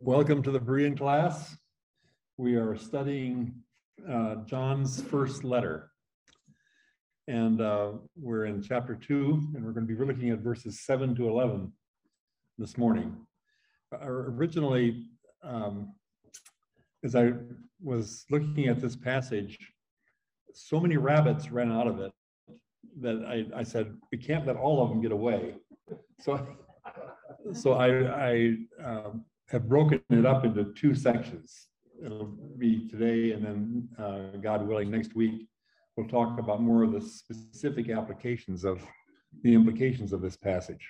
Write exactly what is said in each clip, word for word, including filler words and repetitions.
Welcome to the Berean class. We are studying uh, John's first letter. And uh, we're in chapter two, and we're going to be looking at verses seven to eleven this morning. Uh, originally, um, as I was looking at this passage, so many rabbits ran out of it that I, I said, we can't let all of them get away. So, so I, I um, have broken it up into two sections. It'll be today, and then uh, God willing, next week, we'll talk about more of the specific applications of the implications of this passage.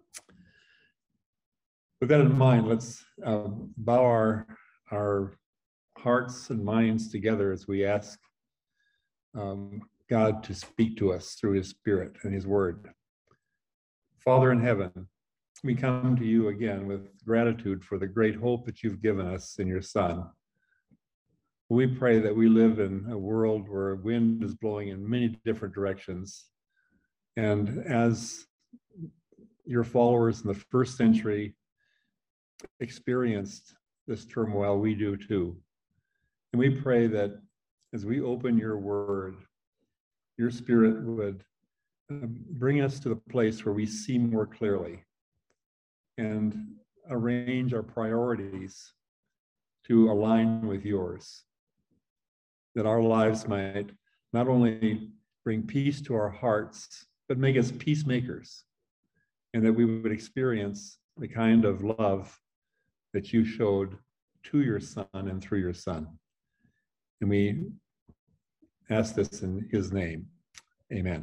With that in mind, let's uh, bow our, our hearts and minds together as we ask um, God to speak to us through his Spirit and his word. Father in heaven, we come to you again with gratitude for the great hope that you've given us in your Son. We pray that we live in a world where wind is blowing in many different directions. And as your followers in the first century experienced this turmoil, we do too. And we pray that as we open your word, your Spirit would bring us to the place where we see more clearly and arrange our priorities to align with yours, that our lives might not only bring peace to our hearts, but make us peacemakers, and that we would experience the kind of love that you showed to your Son and through your Son. And we ask this in his name. Amen.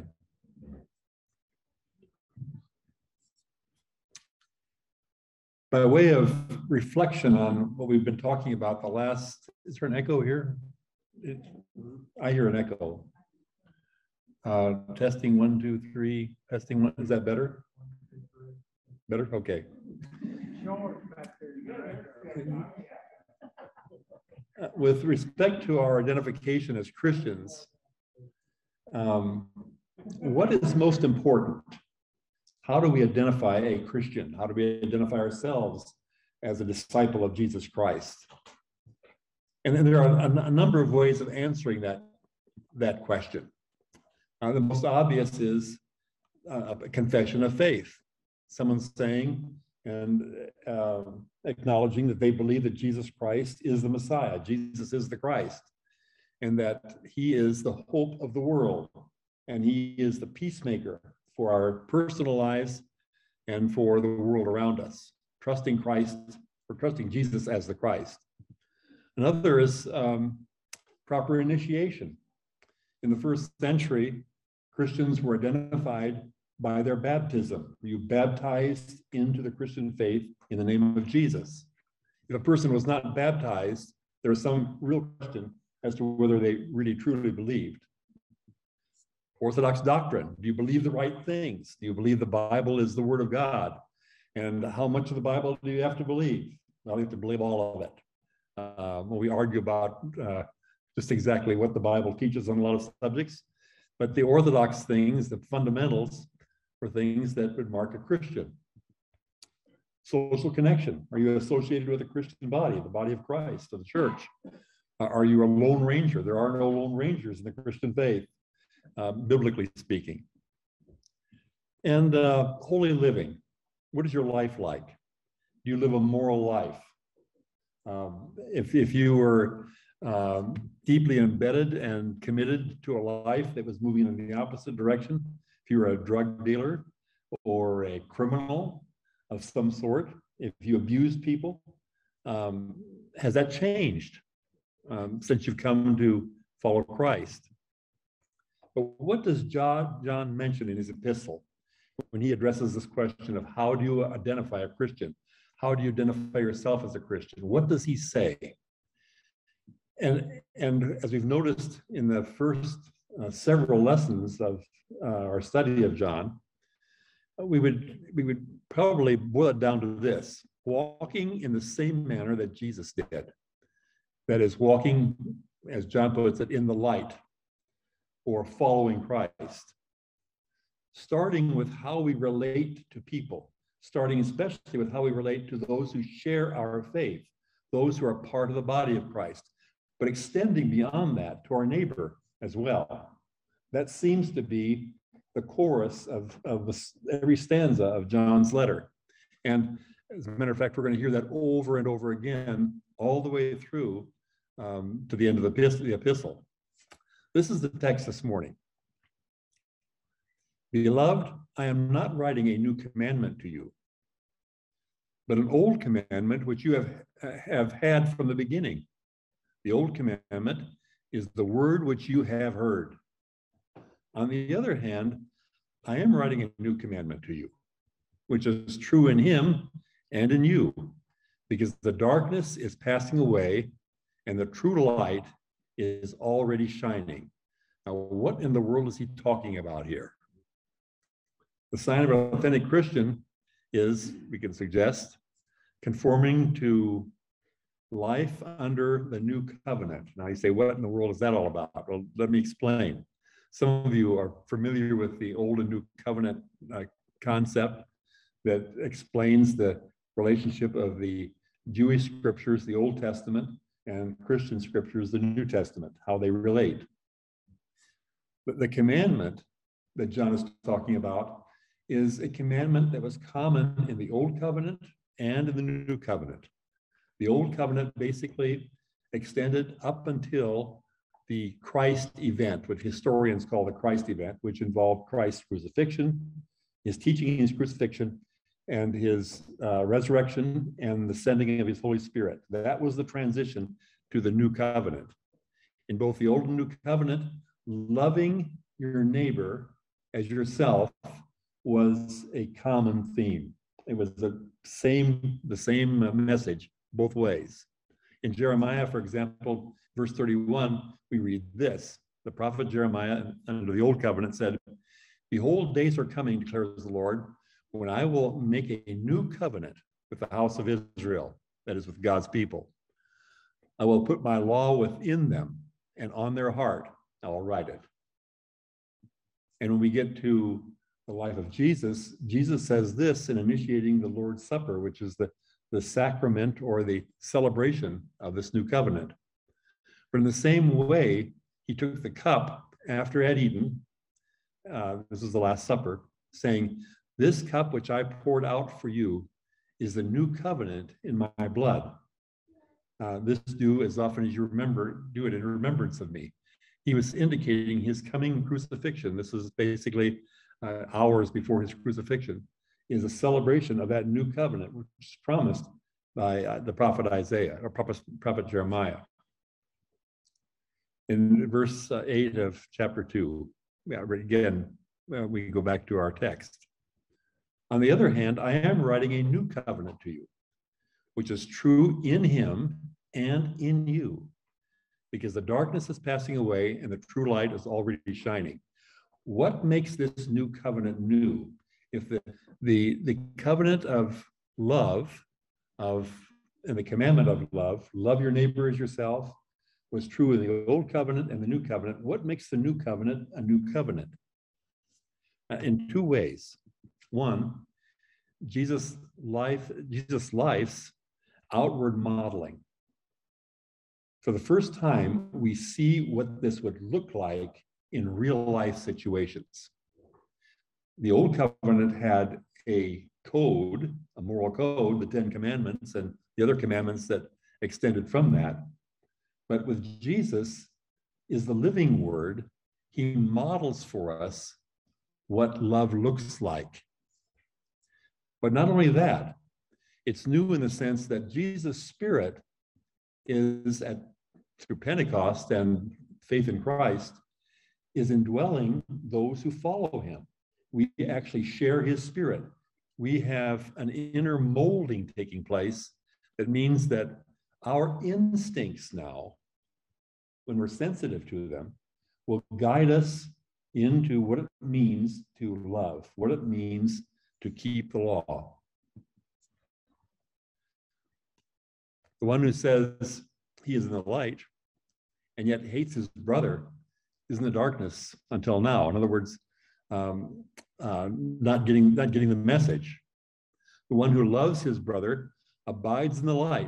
By way of reflection on what we've been talking about the last, is there an echo here? It, I hear an echo. Uh, testing one, two, three, testing one, is that better? Better, okay. Uh, with respect to our identification as Christians, um, what is most important? How do we identify a Christian? How do we identify ourselves as a disciple of Jesus Christ? And then there are a, a number of ways of answering that, that question. Uh, the most obvious is uh, a confession of faith. Someone saying and uh, acknowledging that they believe that Jesus Christ is the Messiah, Jesus is the Christ, and that he is the hope of the world, and he is the peacemaker for our personal lives and for the world around us, trusting Christ, or trusting Jesus as the Christ. Another is um, proper initiation. In the first century, Christians were identified by their baptism. Were you baptized into the Christian faith in the name of Jesus? If a person was not baptized, there was some real question as to whether they really truly believed. Orthodox doctrine. Do you believe the right things? Do you believe the Bible is the Word of God? And how much of the Bible do you have to believe? Well, you have to believe all of it. Uh, when we argue about uh, just exactly what the Bible teaches on a lot of subjects, but the orthodox things, the fundamentals, are things that would mark a Christian. Social connection. Are you associated with a Christian body, the body of Christ, of the church? Uh, are you a lone ranger? There are no lone rangers in the Christian faith. Uh, biblically speaking. And uh, holy living. What is your life like? Do you live a moral life? Um, if, if you were um, deeply embedded and committed to a life that was moving in the opposite direction, if you were a drug dealer or a criminal of some sort, if you abused people, um, has that changed um, since you've come to follow Christ? But what does John, John mention in his epistle when he addresses this question of how do you identify a Christian? How do you identify yourself as a Christian? What does he say? And, and as we've noticed in the first uh, several lessons of uh, our study of John, we would, we would probably boil it down to this: walking in the same manner that Jesus did. That is, walking, as John puts it, in the light, or following Christ. Starting with how we relate to people, starting especially with how we relate to those who share our faith, those who are part of the body of Christ, but extending beyond that to our neighbor as well. That seems to be the chorus of, of the, every stanza of John's letter. And as a matter of fact, we're going to hear that over and over again, all the way through um, to the end of the epistle, the epistle. This is the text this morning. Beloved, I am not writing a new commandment to you, but an old commandment which you have, have had from the beginning. The old commandment is the word which you have heard. On the other hand, I am writing a new commandment to you, which is true in him and in you, because the darkness is passing away and the true light is already shining. Now, what in the world is he talking about here? The sign of an authentic Christian is, we can suggest, conforming to life under the new covenant. Now you say, what in the world is that all about? Well, let me explain. Some of you are familiar with the old and new covenant uh, concept that explains the relationship of the Jewish scriptures, the Old Testament, and Christian scriptures, the New Testament, how they relate. But the commandment that John is talking about is a commandment that was common in the Old Covenant and in the New Covenant. The Old Covenant basically extended up until the Christ event, which historians call the Christ event, which involved Christ's crucifixion, his teaching, his crucifixion, and his uh, resurrection and the sending of his Holy Spirit. That was the transition to the New Covenant. In both the Old and New Covenant, loving your neighbor as yourself was a common theme. It was the same, the same message both ways. In Jeremiah, for example, verse thirty-one, we read this. The prophet Jeremiah under the Old Covenant said, "Behold, days are coming, declares the Lord, when I will make a new covenant with the house of Israel," that is with God's people. "I will put my law within them, and on their heart I will write it." And when we get to the life of Jesus, Jesus says this in initiating the Lord's Supper, which is the, the sacrament or the celebration of this new covenant. But in the same way, he took the cup after at Eden, uh, this is the Last Supper, saying, "This cup which I poured out for you is the new covenant in my blood. Uh, this do as often as you remember, do it in remembrance of me." He was indicating his coming crucifixion. This is basically uh, hours before his crucifixion, is a celebration of that new covenant, which is promised by uh, the prophet Isaiah, or prophet, prophet Jeremiah. In verse uh, eight of chapter two, yeah, again, uh, we go back to our text. "On the other hand, I am writing a new covenant to you, which is true in him and in you, because the darkness is passing away and the true light is already shining." What makes this new covenant new? If the, the, the covenant of love, of, and the commandment of love, love your neighbor as yourself, was true in the Old Covenant and the New Covenant, what makes the New Covenant a new covenant? Uh, in two ways. One, Jesus' life, Jesus' life's outward modeling. For the first time, we see what this would look like in real life situations. The Old Covenant had a code, a moral code, the Ten Commandments, and the other commandments that extended from that. But with Jesus is the living word. He models for us what love looks like. But not only that, it's new in the sense that Jesus' Spirit is, at through Pentecost and faith in Christ, is indwelling those who follow him. We actually share his Spirit. We have an inner molding taking place that means that our instincts now, when we're sensitive to them, will guide us into what it means to love, what it means to keep the law. The one who says he is in the light and yet hates his brother is in the darkness until now. In other words, um, uh, not getting, not getting the message. The one who loves his brother abides in the light,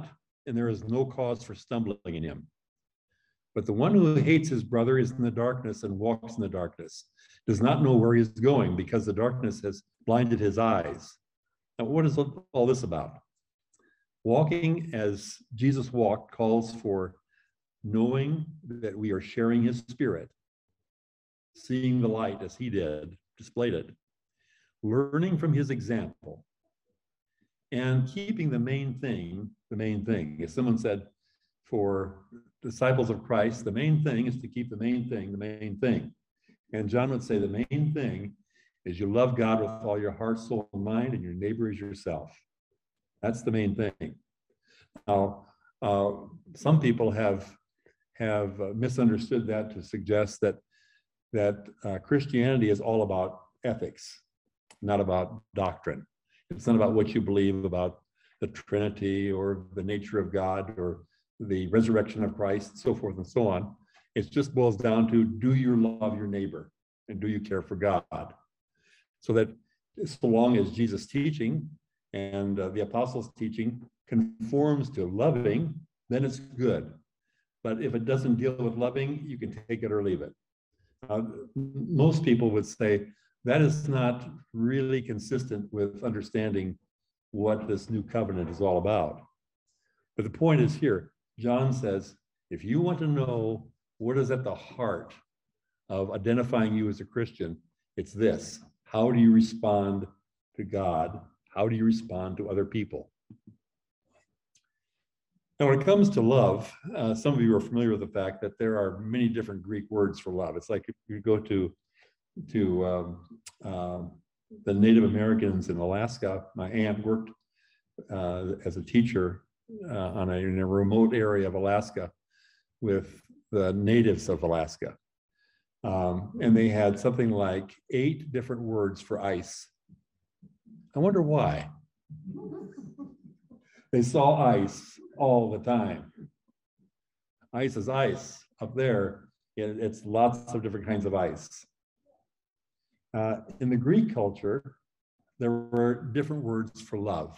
and there is no cause for stumbling in him. But the one who hates his brother is in the darkness and walks in the darkness, does not know where he is going because the darkness has blinded his eyes. Now, what is all this about? Walking as Jesus walked calls for knowing that we are sharing his spirit, seeing the light as he did, displayed it, learning from his example, and keeping the main thing, the main thing. As someone said, for disciples of Christ, the main thing is to keep the main thing, the main thing. And John would say the main thing is you love God with all your heart, soul, and mind, and your neighbor as yourself. That's the main thing. Now, uh, some people have, have uh, misunderstood that to suggest that, that uh, Christianity is all about ethics, not about doctrine. It's not about what you believe about the Trinity or the nature of God or the resurrection of Christ, so forth and so on. It just boils down to, do you love your neighbor and do you care for God? So that so long as Jesus' teaching and uh, the apostles' teaching conforms to loving, then it's good. But if it doesn't deal with loving, you can take it or leave it. Uh, most people would say that is not really consistent with understanding what this new covenant is all about. But the point is here, John says, if you want to know what is at the heart of identifying you as a Christian, it's this: how do you respond to God? How do you respond to other people? Now, when it comes to love, uh, some of you are familiar with the fact that there are many different Greek words for love. It's like if you go to, to um, uh, the Native Americans in Alaska. My aunt worked uh, as a teacher uh, on a, in a remote area of Alaska with the natives of Alaska. Um, and they had something like eight different words for ice. I wonder why. They saw ice all the time. Ice is ice. Up there, it, it's lots of different kinds of ice. Uh, in the Greek culture, there were different words for love.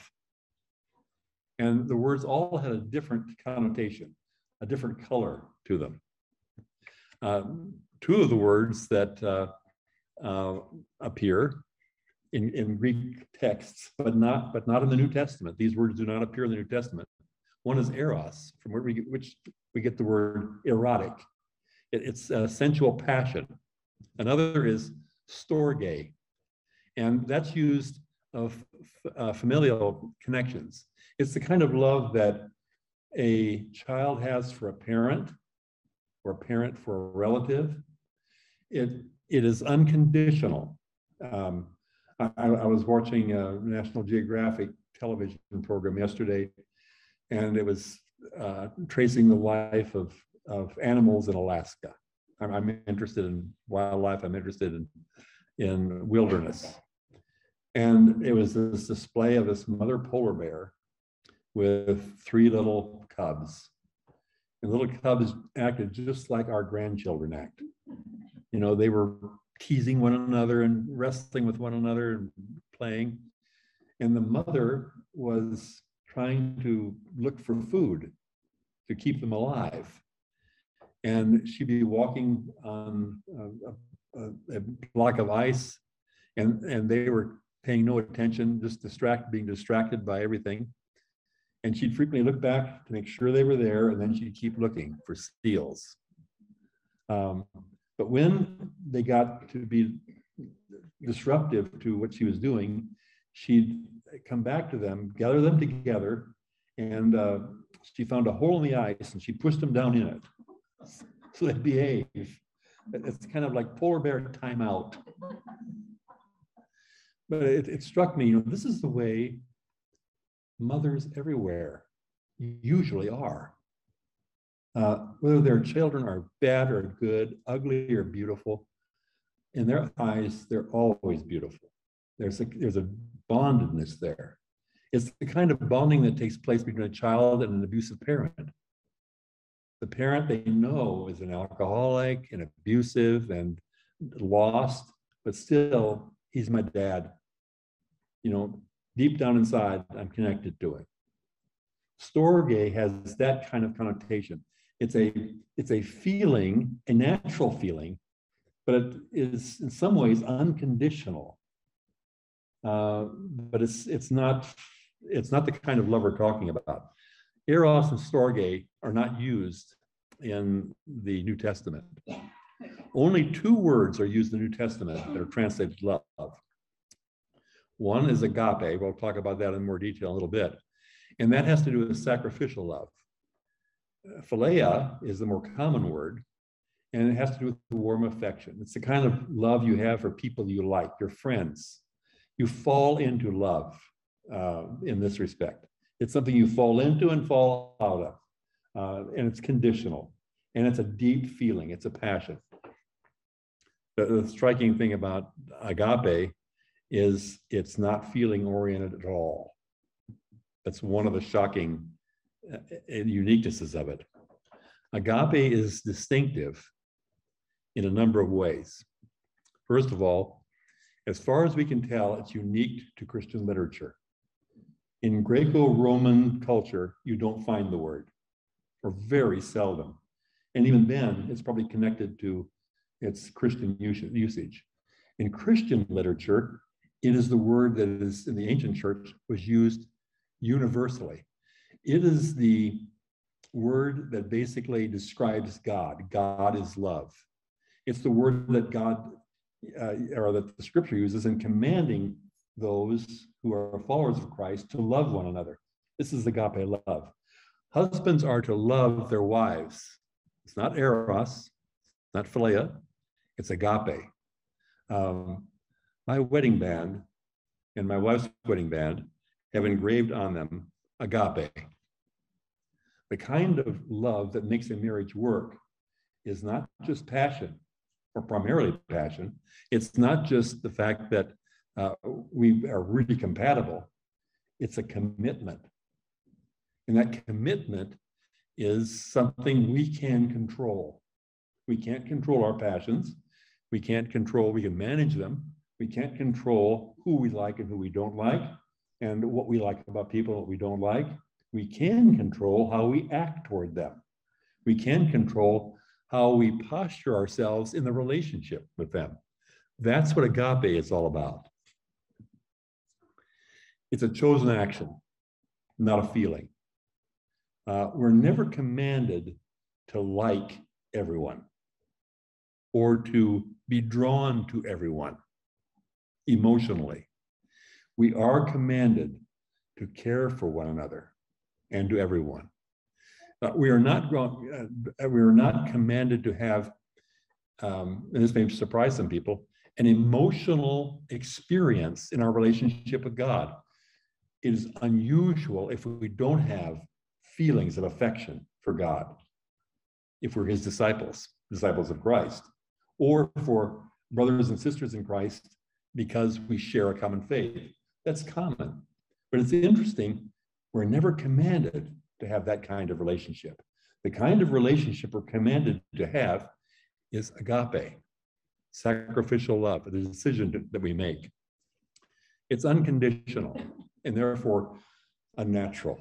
And the words all had a different connotation, a different color to them. Uh, two of the words that uh, uh, appear in, in Greek texts, but not, but not in the New Testament. These words do not appear in the New Testament. One is eros, from where we get, which we get the word erotic. It, it's a sensual passion. Another is storge, and that's used of uh, familial connections. It's the kind of love that a child has for a parent, or a parent for a relative. It, it is unconditional. Um, I, I was watching a National Geographic television program yesterday, and it was uh, tracing the life of, of animals in Alaska. I'm, I'm interested in wildlife, I'm interested in, in wilderness. And it was this display of this mother polar bear with three little cubs. And little cubs acted just like our grandchildren act. You know, they were teasing one another and wrestling with one another and playing. And the mother was trying to look for food to keep them alive. And she'd be walking on a, a, a block of ice, and, and they were paying no attention, just distracted, being distracted by everything. And she'd frequently look back to make sure they were there, and then she'd keep looking for seals. Um, but when they got to be disruptive to what she was doing, she'd come back to them, gather them together, and uh, she found a hole in the ice, and she pushed them down in it. So they behave. It's kind of like polar bear timeout. But it, it struck me, you know, this is the way mothers everywhere usually are. Uh, whether their children are bad or good, ugly or beautiful, in their eyes, they're always beautiful. There's a, there's a bondedness there. It's the kind of bonding that takes place between a child and an abusive parent. The parent they know is an alcoholic and abusive and lost, but still, he's my dad. You know, deep down inside, I'm connected to him. Storge has that kind of connotation. It's a, it's a feeling, a natural feeling, but it is in some ways unconditional. Uh, but it's, it's, not, it's not the kind of love we're talking about. Eros and Storge are not used in the New Testament. Only two words are used in the New Testament that are translated love. One is agape. We'll talk about that in more detail in a little bit. And that has to do with sacrificial love. Philia is the more common word, and it has to do with the warm affection. It's the kind of love you have for people you like, your friends. You fall into love uh, in this respect. It's something you fall into and fall out of. Uh, and it's conditional. And it's a deep feeling. It's a passion. The, the striking thing about agape is it's not feeling oriented at all. That's one of the shocking uh, uniquenesses of it. Agape is distinctive in a number of ways. First of all, as far as we can tell, it's unique to Christian literature. In Greco-Roman culture, you don't find the word, or very seldom. And even then, it's probably connected to its Christian usage. In Christian literature, it is the word that is in the ancient church was used universally. It is the word that basically describes God. God is love. It's the word that God, uh, or that the scripture uses in commanding those who are followers of Christ to love one another. This is agape love. Husbands are to love their wives. It's not eros, not philia, it's agape. Um, my wedding band and my wife's wedding band have engraved on them agape. The kind of love that makes a marriage work is not just passion, or primarily passion. It's not just the fact that uh, we are really compatible. It's a commitment. And that commitment is something we can control. We can't control our passions. We can't control, we can manage them. We can't control who we like and who we don't like, and what we like about people and what we don't like. We can control how we act toward them. We can control how we posture ourselves in the relationship with them. That's what agape is all about. It's a chosen action, not a feeling. Uh, we're never commanded to like everyone or to be drawn to everyone emotionally. We are commanded to care for one another and to everyone. Uh, we are not grown, uh, we are not commanded to have, um, and this may surprise some people, an emotional experience in our relationship with God. It is unusual if we don't have feelings of affection for God, if we're his disciples, disciples of Christ, or for brothers and sisters in Christ because we share a common faith. That's common. But it's interesting, we're never commanded to have that kind of relationship. The kind of relationship we're commanded to have is agape, sacrificial love, the decision to, that we make. It's unconditional and therefore unnatural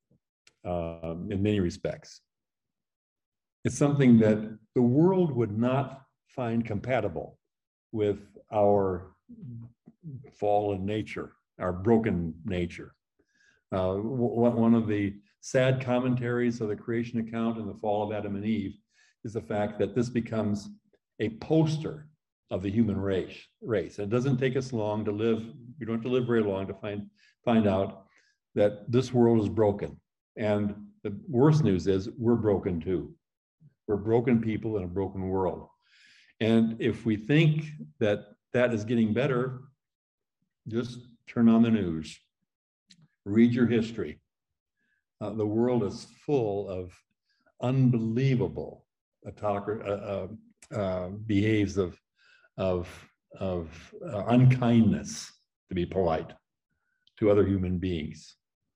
um, in many respects. It's something that the world would not find compatible with our fallen nature, our broken nature. Uh, one of the sad commentaries of the creation account and the fall of Adam and Eve is the fact that this becomes a poster of the human race. race. It doesn't take us long to live, we don't have to live very long to find, find out that this world is broken. And the worst news is we're broken too. We're broken people in a broken world. And if we think that that is getting better, just turn on the news, read your history. Uh, the world is full of unbelievable autocracy, uh, uh, uh, behaves of, of, of uh, unkindness, to be polite, to other human beings.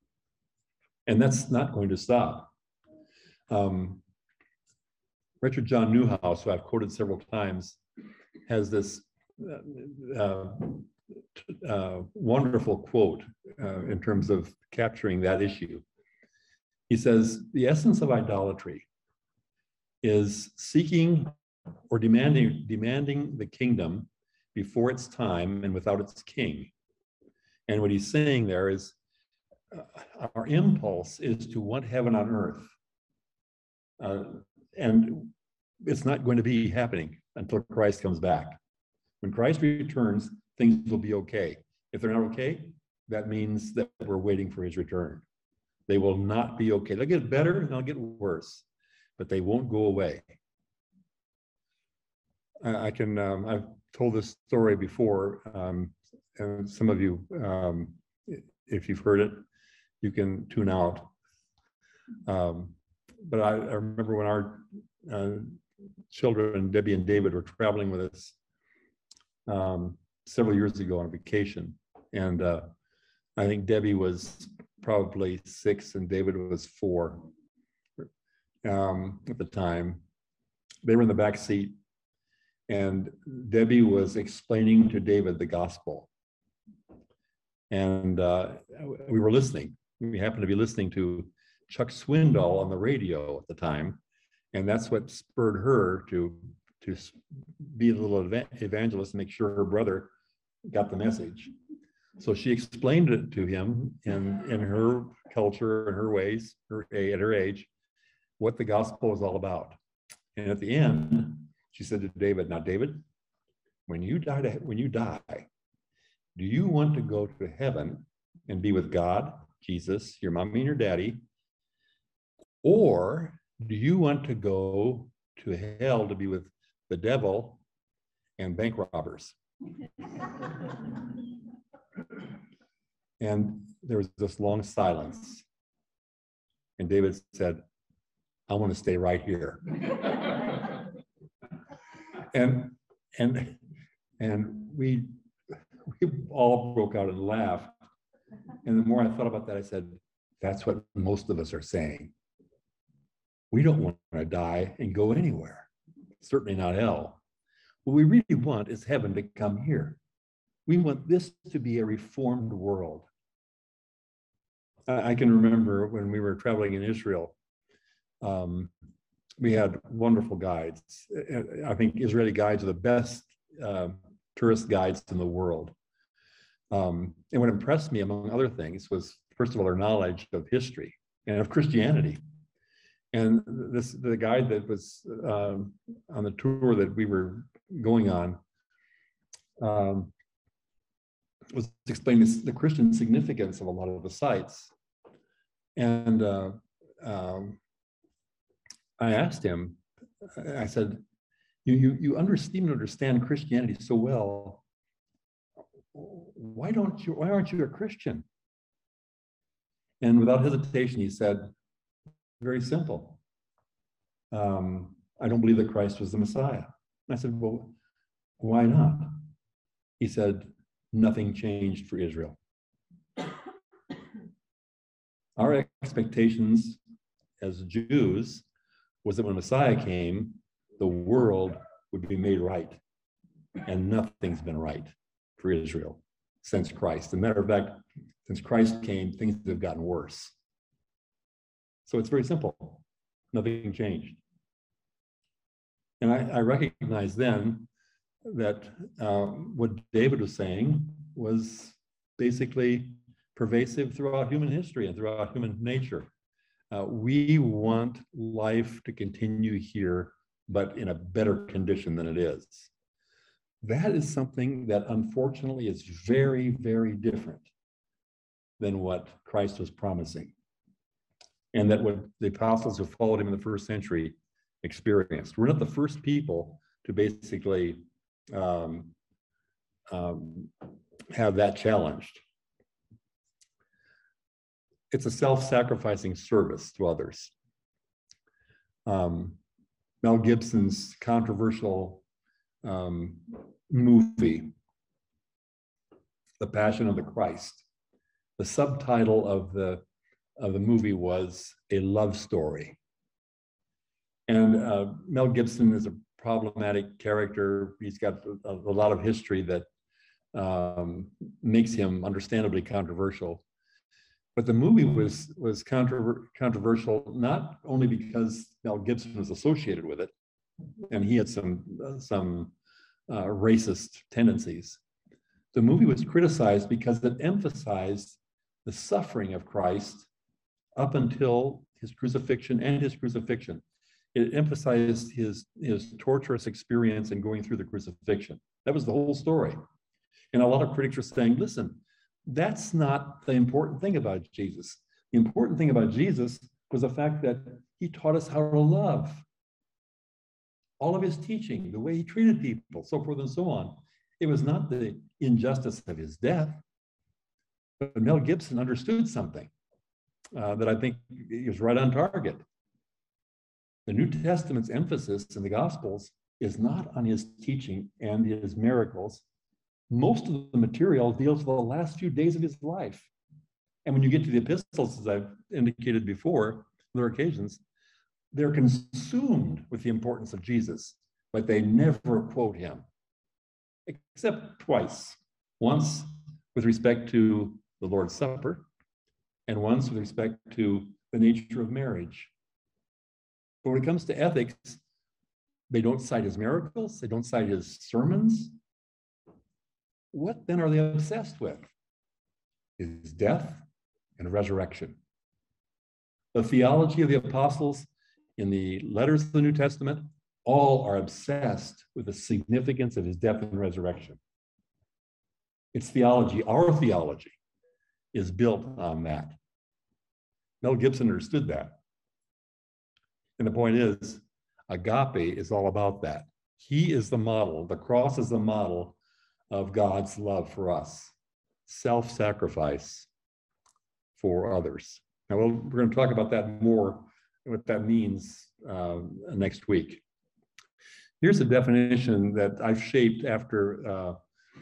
And that's not going to stop. Um, Richard John Neuhaus, who I've quoted several times, has this uh, uh, uh, wonderful quote uh, in terms of capturing that issue. He says, the essence of idolatry is seeking or demanding, demanding the kingdom before its time and without its king. And what he's saying there is uh, our impulse is to want heaven on earth. Uh, and it's not going to be happening until Christ comes back. When Christ returns, things will be okay. If they're not okay, that means that we're waiting for his return. They will not be okay. They'll get better and they'll get worse, but they won't go away. I, I can, um, I've told this story before, um, and some of you, um, if you've heard it, you can tune out. Um, but I, I remember when our uh, children, Debbie and David, were traveling with us um, several years ago on a vacation. And uh, I think Debbie was probably six and David was four um, at the time. They were in the back seat and Debbie was explaining to David the gospel. And uh, we were listening. We happened to be listening to Chuck Swindoll on the radio at the time. And that's what spurred her to, to be a little evangelist and make sure her brother got the message. So she explained it to him in, in her culture and her ways, her, at her age, what the gospel was all about. And at the end, she said to David, now David, when you die, to, when you die, do you want to go to heaven and be with God, Jesus, your mommy and your daddy, or do you want to go to hell to be with the devil and bank robbers? And there was this long silence. And David said, I want to stay right here. and and and we we all broke out and laughed. And the more I thought about that, I said, that's what most of us are saying. We don't want to die and go anywhere, certainly not hell. What we really want is heaven to come here. We want this to be a reformed world. I can remember when we were traveling in Israel, um, we had wonderful guides. I think Israeli guides are the best uh, tourist guides in the world. Um, and what impressed me, among other things, was, first of all, their knowledge of history and of Christianity. And this, the guide that was um, on the tour that we were going on um, was explaining this, the Christian significance of a lot of the sites. And uh, um, I asked him, I said, you, you, you understand, understand Christianity so well. Why don't you, why aren't you a Christian? And without hesitation, he said, very simple. Um, I don't believe that Christ was the Messiah. I said, well, why not? He said, nothing changed for Israel. Our expectations as Jews was that when Messiah came, the world would be made right. And nothing's been right for Israel since Christ. As a matter of fact, since Christ came, things have gotten worse. So it's very simple. Nothing changed. And I, I recognized then that uh, what David was saying was basically pervasive throughout human history and throughout human nature. Uh, we want life to continue here, but in a better condition than it is. That is something that unfortunately is very, very different than what Christ was promising. And that what the apostles who followed him in the first century experienced. We're not the first people to basically um, um, have that challenged. It's a self-sacrificing service to others. Um, Mel Gibson's controversial um, movie, The Passion of the Christ, the subtitle of the of the movie was A Love Story. And uh, Mel Gibson is a problematic character. He's got a, a lot of history that um, makes him understandably controversial. But the movie was was controver- controversial, not only because Mel Gibson was associated with it, and he had some uh, some uh, racist tendencies. The movie was criticized because it emphasized the suffering of Christ up until his crucifixion and his crucifixion. It emphasized his, his torturous experience in going through the crucifixion. That was the whole story. And a lot of critics were saying, listen, that's not the important thing about Jesus. The important thing about Jesus was the fact that he taught us how to love. All of his teaching, the way he treated people, so forth and so on. It was not the injustice of his death, but Mel Gibson understood something uh, that I think is right on target. The New Testament's emphasis in the Gospels is not on his teaching and his miracles. Most of the material deals with the last few days of his life. And when you get to the epistles, as I've indicated before, on other occasions, they're consumed with the importance of Jesus, but they never quote him, except twice. Once with respect to the Lord's Supper, and once with respect to the nature of marriage. But when it comes to ethics, they don't cite his miracles, they don't cite his sermons. What then are they obsessed with? His death and resurrection. The theology of the apostles in the letters of the New Testament, all are obsessed with the significance of his death and resurrection. Its theology, our theology, is built on that. Mel Gibson understood that. And the point is, agape is all about that. He is the model, the cross is the model of God's love for us, self-sacrifice for others. Now, we'll, we're going to talk about that more, what that means uh, next week. Here's a definition that I've shaped after uh,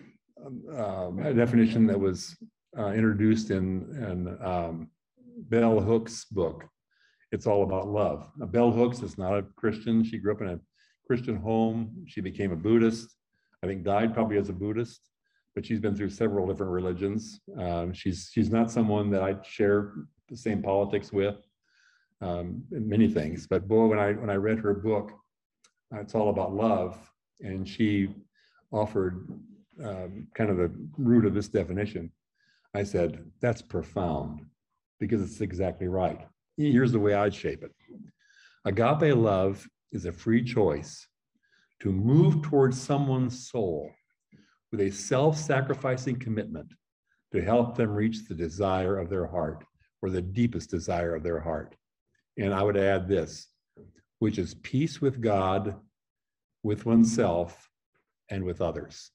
um, a definition that was uh, introduced in, in um, Bell Hooks' book. It's all about love. Now, Bell Hooks is not a Christian. She grew up in a Christian home. She became a Buddhist. I think died probably as a Buddhist, but she's been through several different religions. Um, she's she's not someone that I share the same politics with, um, in many things. But boy, when I when I read her book, uh, it's all about love, and she offered um, kind of the root of this definition. I said, that's profound, because it's exactly right. Here's the way I'd shape it. Agape love is a free choice to move towards someone's soul with a self-sacrificing commitment to help them reach the desire of their heart, or the deepest desire of their heart. And I would add this, which is peace with God, with oneself, and with others.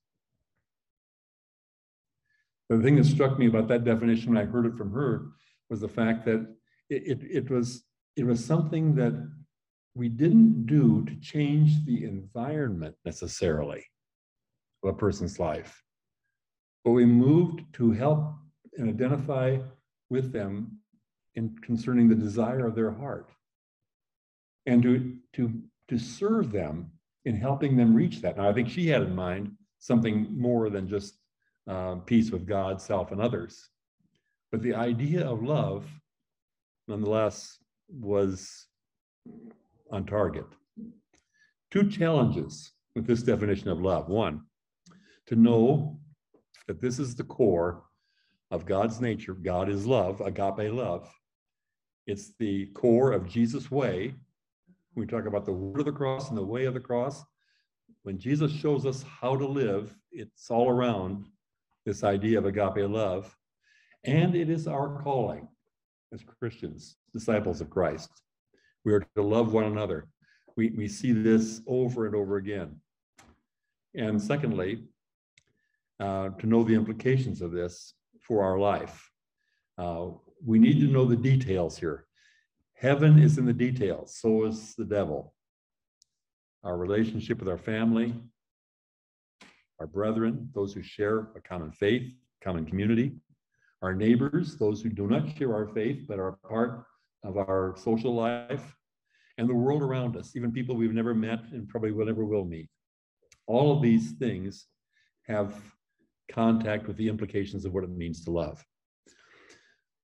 The thing that struck me about that definition when I heard it from her was the fact that it, it, it was it was something that we didn't do to change the environment necessarily of a person's life, but we moved to help and identify with them in concerning the desire of their heart, and to to to serve them in helping them reach that. Now, I think she had in mind something more than just uh, peace with God, self, and others, but the idea of love, nonetheless, was on target. Two challenges with this definition of love. One, to know that this is the core of God's nature. God is love, agape love. It's the core of Jesus' way. When we talk about the word of the cross and the way of the cross, when Jesus shows us how to live, it's all around this idea of agape love. And it is our calling as Christians, disciples of Christ. We are to love one another. We, we see this over and over again. And secondly, uh, to know the implications of this for our life. Uh, we need to know the details here. Heaven is in the details, so is the devil. Our relationship with our family, our brethren, those who share a common faith, common community, our neighbors, those who do not share our faith but are part of our social life, and the world around us, even people we've never met and probably will never will meet. All of these things have contact with the implications of what it means to love.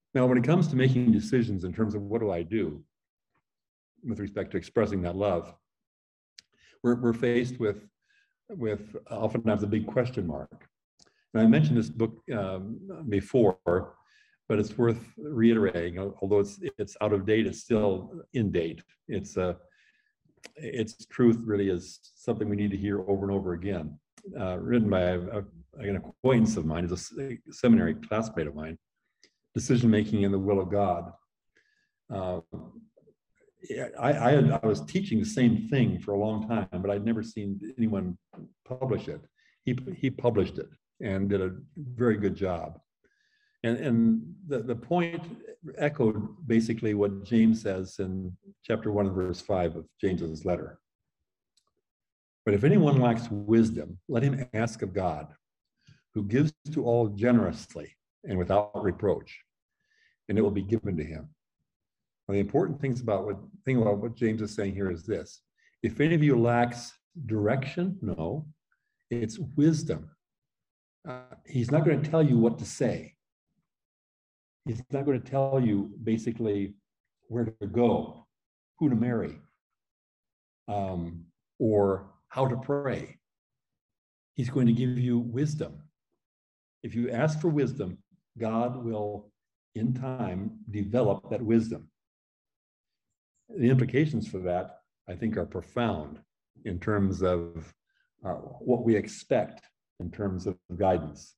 Now, when it comes to making decisions in terms of what do I do with respect to expressing that love, we're, we're faced with, with oftentimes a big question mark. And I mentioned this book um, before, but it's worth reiterating. Although it's it's out of date, it's still in date. It's uh, its truth really is something we need to hear over and over again. Uh, written by a, a, an acquaintance of mine, is a seminary classmate of mine. Decision making in the will of God. Uh, I, I, had, I was teaching the same thing for a long time, but I'd never seen anyone publish it. He he published it and did a very good job. And, and the, the point echoed basically what James says in chapter one and verse five of James's letter. But if anyone lacks wisdom, let him ask of God, who gives to all generously and without reproach, and it will be given to him. Now, the important things about what thing about what James is saying here is this: if any of you lacks direction, no, it's wisdom. Uh, he's not going to tell you what to say. He's not going to tell you basically where to go, who to marry, um, or how to pray. He's going to give you wisdom. If you ask for wisdom, God will, in time, develop that wisdom. The implications for that, I think, are profound in terms of uh, what we expect in terms of guidance.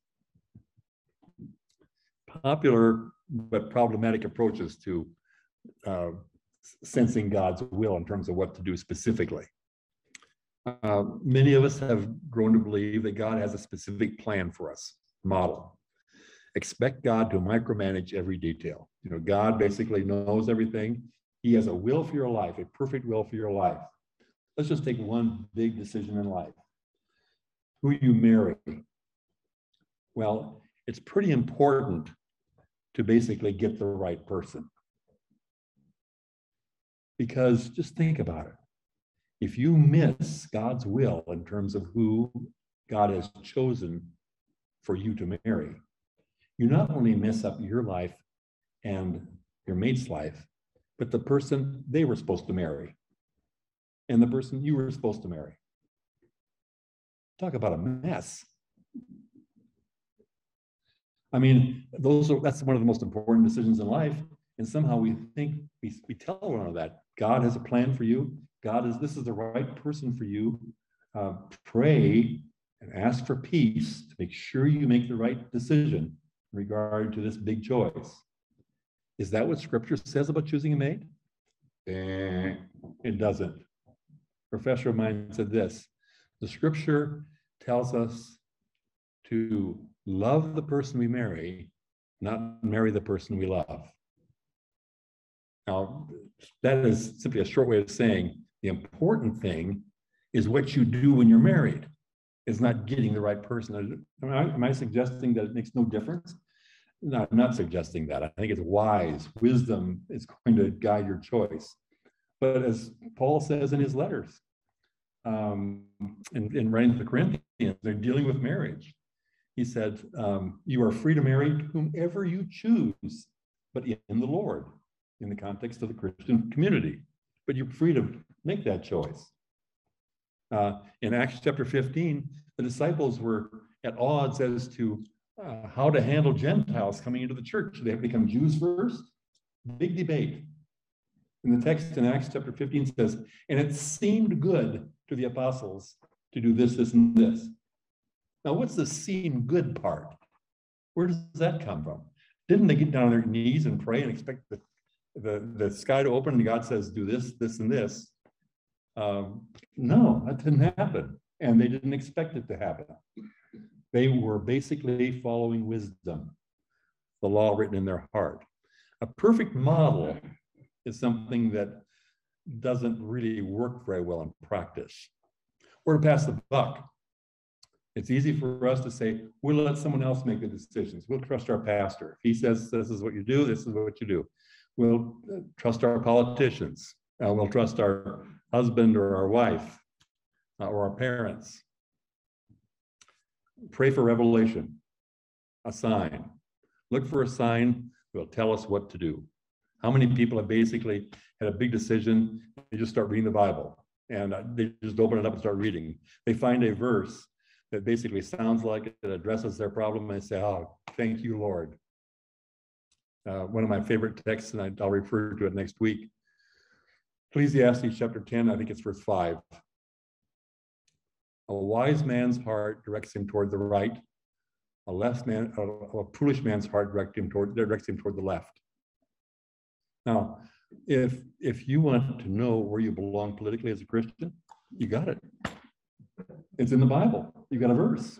Popular but problematic approaches to uh, sensing God's will in terms of what to do specifically. Uh, many of us have grown to believe that God has a specific plan for us, model. Expect God to micromanage every detail. You know, God basically knows everything. He has a will for your life, a perfect will for your life. Let's just take one big decision in life. Who you marry. Well, it's pretty important to basically get the right person. Because just think about it. If you miss God's will in terms of who God has chosen for you to marry, you not only mess up your life and your mate's life, but the person they were supposed to marry and the person you were supposed to marry. Talk about a mess. I mean, those are, that's one of the most important decisions in life. And somehow we think, we, we tell one another that God has a plan for you. God is, this is the right person for you. Uh, pray and ask for peace to make sure you make the right decision in regard to this big choice. Is that what Scripture says about choosing a mate? Eh, it doesn't. A professor of mine said this: the Scripture tells us to love the person we marry, not marry the person we love. Now, that is simply a short way of saying the important thing is what you do when you're married. It's not getting the right person. Am I, am I suggesting that it makes no difference? No, I'm not suggesting that. I think it's wise. Wisdom is going to guide your choice. But as Paul says in his letters, um, in, in writing to the Corinthians, they're dealing with marriage. He said, um, you are free to marry whomever you choose, but in the Lord, in the context of the Christian community. But you're free to make that choice. Uh, in Acts chapter fifteen, the disciples were at odds as to uh, how to handle Gentiles coming into the church. They have become Jews first. Big debate. And the text in Acts chapter fifteen says, and it seemed good to the apostles to do this, this, and this. Now, what's the seem good part? Where does that come from? Didn't they get down on their knees and pray and expect the, the, the sky to open and God says, do this, this, and this? Um, no, that didn't happen. And they didn't expect it to happen. They were basically following wisdom, the law written in their heart. A perfect model is something that doesn't really work very well in practice. Or to pass the buck. It's easy for us to say, we'll let someone else make the decisions. We'll trust our pastor. If he says this is what you do, this is what you do. We'll trust our politicians. Uh, we'll trust our husband or our wife uh, or our parents. Pray for revelation, a sign. Look for a sign will tell us what to do. How many people have basically had a big decision, they just start reading the Bible, and they just open it up and start reading. They find a verse that basically sounds like it, that addresses their problem, and they say, oh, thank you, Lord. Uh, one of my favorite texts, and I, I'll refer to it next week, Ecclesiastes chapter ten, I think it's verse five. A wise man's heart directs him toward the right. A less man, a, a foolish man's heart directs him toward directs him toward the left. Now, if if you want to know where you belong politically as a Christian, you got it. It's in the Bible. You got a verse.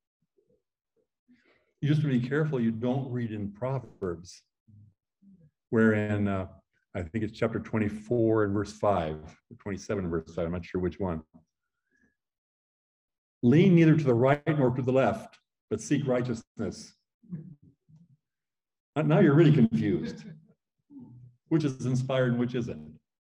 You just have to be careful you don't read in Proverbs, wherein uh, I think it's chapter twenty-four and verse five, or twenty-seven and verse five. I'm not sure which one. Lean neither to the right nor to the left, but seek righteousness. Now you're really confused. Which is inspired and which isn't?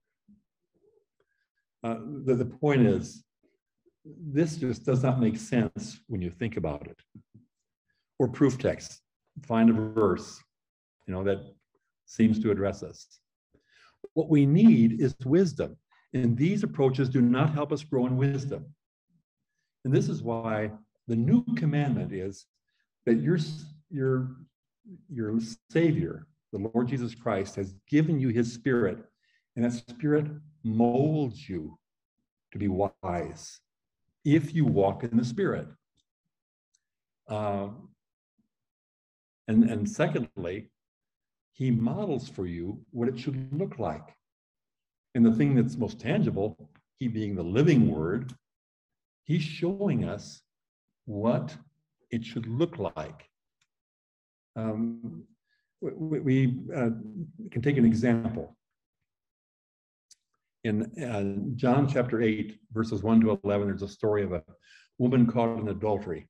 Uh, the, the point is, this just does not make sense when you think about it. Or proof text, find a verse, you know, that seems to address us. What we need is wisdom, and these approaches do not help us grow in wisdom. And this is why the new commandment is that your, your, your Savior, the Lord Jesus Christ, has given you his Spirit, and that Spirit molds you to be wise if you walk in the Spirit. Uh, and, and secondly, he models for you what it should look like. And the thing that's most tangible, he being the living word, he's showing us what it should look like. Um, we we uh, can take an example. In uh, John chapter eight, verses one to eleven, there's a story of a woman caught in adultery.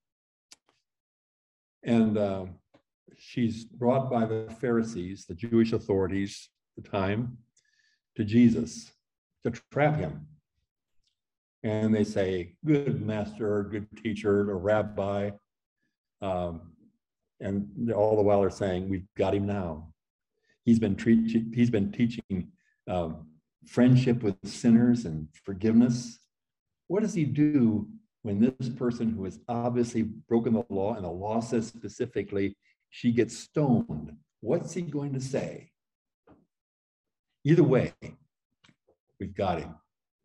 And uh, she's brought by the Pharisees, the Jewish authorities at the time, to Jesus to trap him. And they say, good master, good teacher, a rabbi. Um, and all the while they're saying, we've got him now. He's been, tre- he's been teaching um, friendship with sinners and forgiveness. What does he do when this person who has obviously broken the law, and the law says specifically she gets stoned? What's he going to say? Either way, we've got him.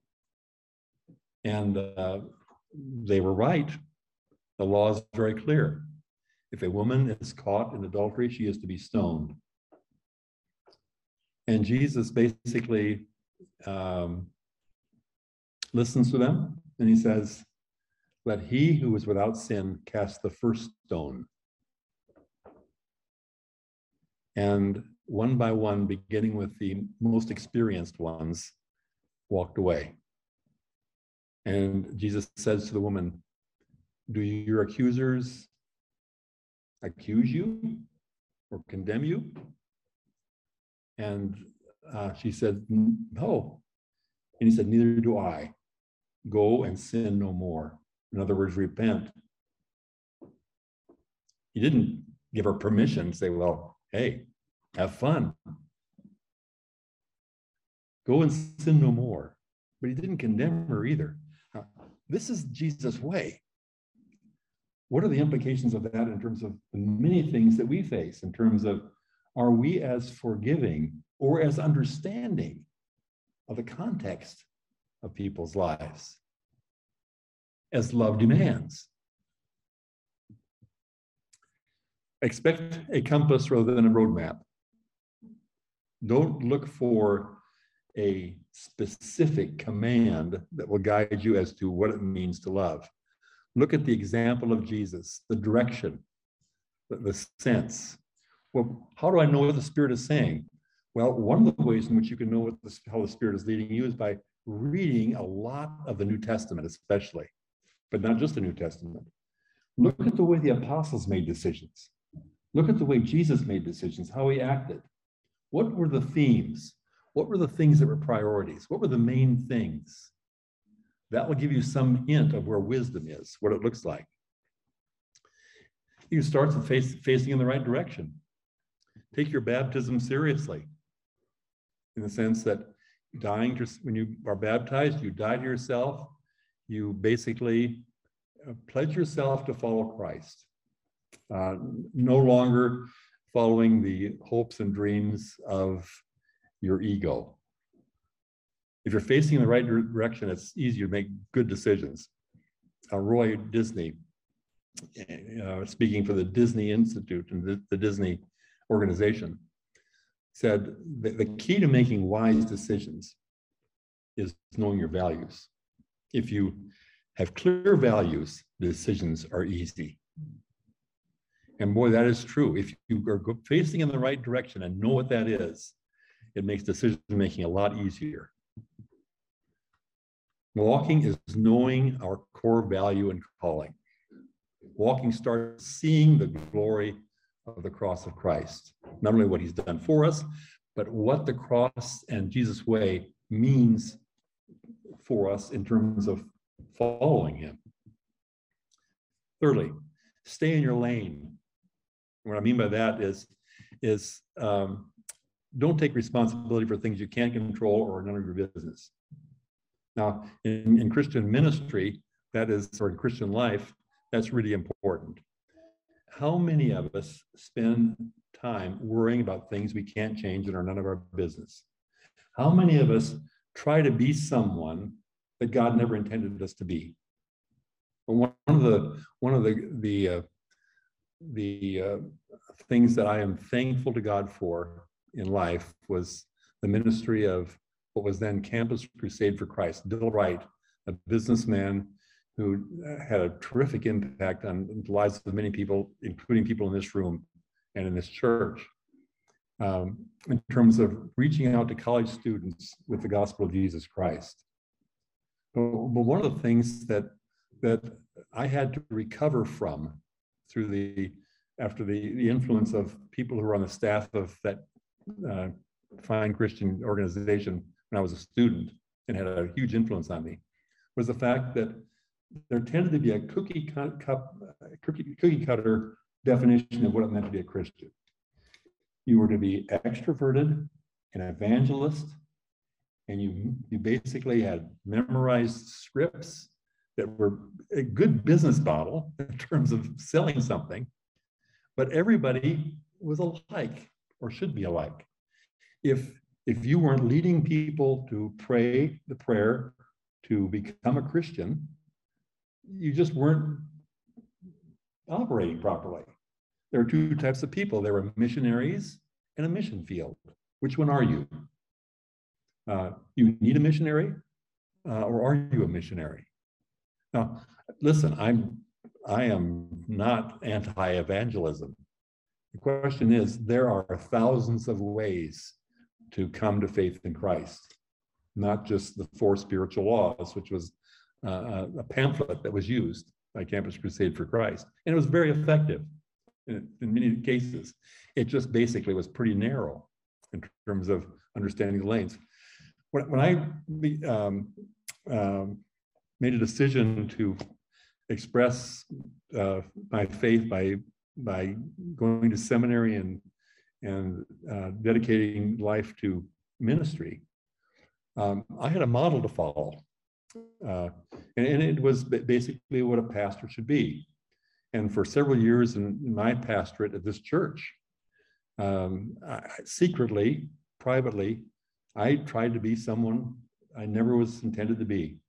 And uh, they were right. The law is very clear. If a woman is caught in adultery, she is to be stoned. And Jesus basically um, listens to them, and he says, let he who is without sin cast the first stone. And one by one, beginning with the most experienced ones, walked away. And Jesus says to the woman, do your accusers accuse you or condemn you? And uh, she said, no. And he said, neither do I. Go and sin no more. In other words, repent. He didn't give her permission to say, well, hey, have fun. Go and sin no more. But he didn't condemn her either. Now, this is Jesus' way. What are the implications of that in terms of the many things that we face, in terms of, are we as forgiving or as understanding of the context of people's lives as love demands? Expect a compass rather than a roadmap. Don't look for a specific command that will guide you as to what it means to love. Look at the example of Jesus, the direction, the, the sense. Well, how do I know what the Spirit is saying? Well, one of the ways in which you can know what the, how the Spirit is leading you is by reading a lot of the New Testament, especially, but not just the New Testament. Look at the way the apostles made decisions. Look at the way Jesus made decisions, how he acted. What were the themes? What were the things that were priorities? What were the main things? That will give you some hint of where wisdom is, what it looks like. You start with face, facing in the right direction. take your baptism seriously, in the sense that dying to, when you are baptized, you die to yourself. You basically pledge yourself to follow Christ, uh, no longer following the hopes and dreams of your ego. If you're facing in the right direction, it's easier to make good decisions. Uh, Roy Disney, uh, speaking for the Disney Institute and the, the Disney organization, said that the key to making wise decisions is knowing your values. If you have clear values, the decisions are easy. And boy, that is true. If you are facing in the right direction and know what that is, it makes decision making a lot easier. Walking is knowing our core value and calling. Walking starts seeing the glory of the cross of Christ, not only what he's done for us, but what the cross and Jesus' way means for us in terms of following him. Thirdly, stay in your lane. What I mean by that is, is um, don't take responsibility for things you can't control or none of your business. Now, in, in Christian ministry, that is, or in Christian life, that's really important. How many of us spend time worrying about things we can't change and are none of our business? How many of us try to be someone that God never intended us to be? One of the one of the the uh, the uh, things that I am thankful to God for in life was the ministry of what was then Campus Crusade for Christ. Bill Wright, a businessman who had a terrific impact on the lives of many people, including people in this room and in this church, um, in terms of reaching out to college students with the gospel of Jesus Christ. But, but one of the things that that I had to recover from through the after the, the influence of people who were on the staff of that uh, fine Christian organization when I was a student and had a huge influence on me, was the fact that there tended to be a cookie, cut, cup, cookie, cookie cutter definition of what it meant to be a Christian. You were to be extroverted, an evangelist, and you, you basically had memorized scripts that were a good business model in terms of selling something, but everybody was alike or should be alike. If, if you weren't leading people to pray the prayer to become a Christian, you just weren't operating properly. There are two types of people. There were missionaries and a mission field. Which one are you? Uh, you need a missionary, uh, or are you a missionary? Now, listen, I'm, I am not anti-evangelism. The question is, there are thousands of ways to come to faith in Christ, not just the four spiritual laws, which was uh, a pamphlet that was used by Campus Crusade for Christ. And it was very effective in, in many cases. It just basically was pretty narrow in terms of understanding the lanes. When, when I um, um, made a decision to express uh, my faith by by going to seminary and and uh, dedicating life to ministry, um, I had a model to follow, uh, and, and it was basically what a pastor should be. And for several years in my pastorate at this church, um, I, secretly, privately, I tried to be someone I never was intended to be.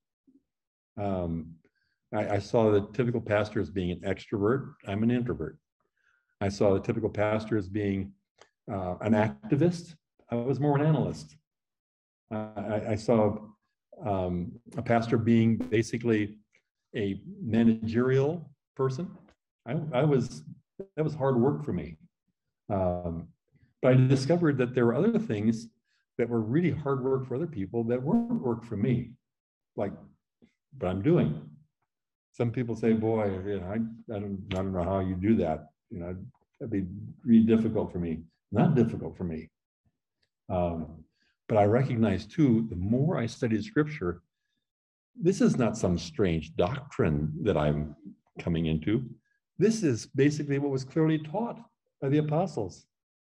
Um, I, I saw the typical pastor as being an extrovert. I'm an introvert. I saw the typical pastor as being uh, an activist. I was more an analyst. Uh, I, I saw um, a pastor being basically a managerial person. I, I was, that was hard work for me. Um, but I discovered that there were other things that were really hard work for other people that weren't work for me, like what I'm doing. Some people say, boy, you know, I, I, don't, I don't know how you do that. You know, that'd be really difficult for me. Not difficult for me. Um, but I recognize too, the more I studied scripture, this is not some strange doctrine that I'm coming into. This is basically what was clearly taught by the apostles.